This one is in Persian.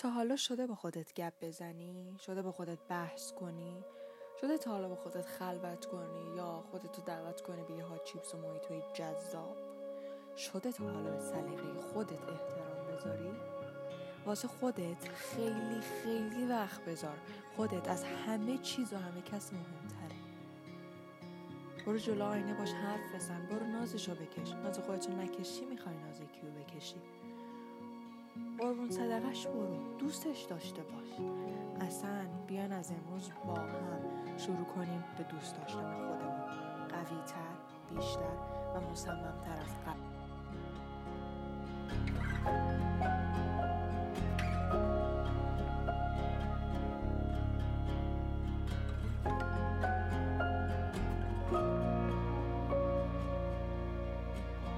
تا حالا شده با خودت گپ بزنی؟ شده با خودت بحث کنی؟ شده تا حالا با خودت خلوت کنی یا خودتو دعوت کنی به یه هات چیپس و مویتوی جذاب؟ شده تا حالا به سلیقه خودت احترام بذاری؟ واسه خودت خیلی خیلی وقت بذار. خودت از همه چیز و همه کس مهمتره. برو جلو آینه باش حرف بزن. برو نازشو بکش. ناز خودتو نکشی میخوای ناز کیو بکشی؟ قربون صدقش برو. دوستش داشته باش. اصلا بیان از امروز با هم شروع کنیم به دوست داشتن خودمون، قوی‌تر، بیشتر و مصمم‌تر از قبل.